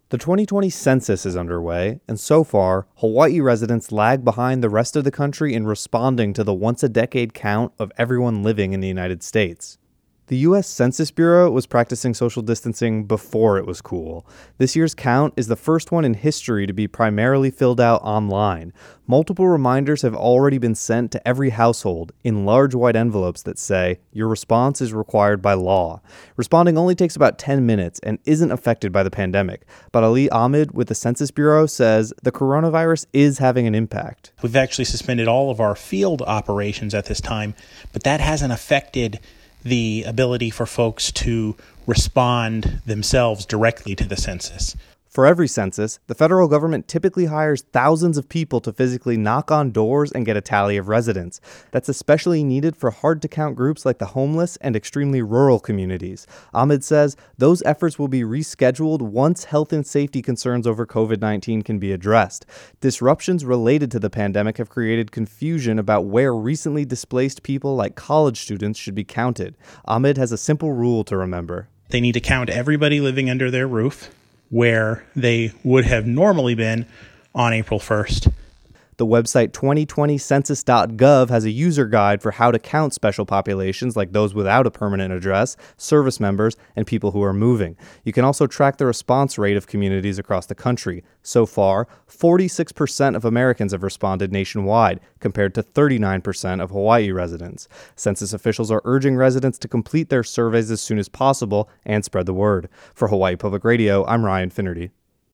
The 2020 census is underway, and so far, Hawaii residents lag behind the rest of the country in responding to the once-a-decade count of everyone living in the United States. The U.S. Census Bureau was practicing social distancing before it was cool. This year's count is the first one in history to be primarily filled out online. Multiple reminders have already been sent to every household in large white envelopes that say, "Your response is required by law." Responding only takes about 10 minutes and isn't affected by the pandemic. But Ali Ahmed with the Census Bureau says the coronavirus is having an impact. We've actually suspended all of our field operations at this time, but that hasn't affected the ability for folks to respond themselves directly to the census. For every census, the federal government typically hires thousands of people to physically knock on doors and get a tally of residents. That's especially needed for hard-to-count groups like the homeless and extremely rural communities. Ahmed says those efforts will be rescheduled once health and safety concerns over COVID-19 can be addressed. Disruptions related to the pandemic have created confusion about where recently displaced people like college students should be counted. Ahmed has a simple rule to remember. They need to count everybody living under their roof, where they would have normally been on April 1st. The website 2020census.gov has a user guide for how to count special populations like those without a permanent address, service members, and people who are moving. You can also track the response rate of communities across the country. So far, 46% of Americans have responded nationwide, compared to 39% of Hawaii residents. Census officials are urging residents to complete their surveys as soon as possible and spread the word. For Hawaii Public Radio, I'm Ryan Finnerty.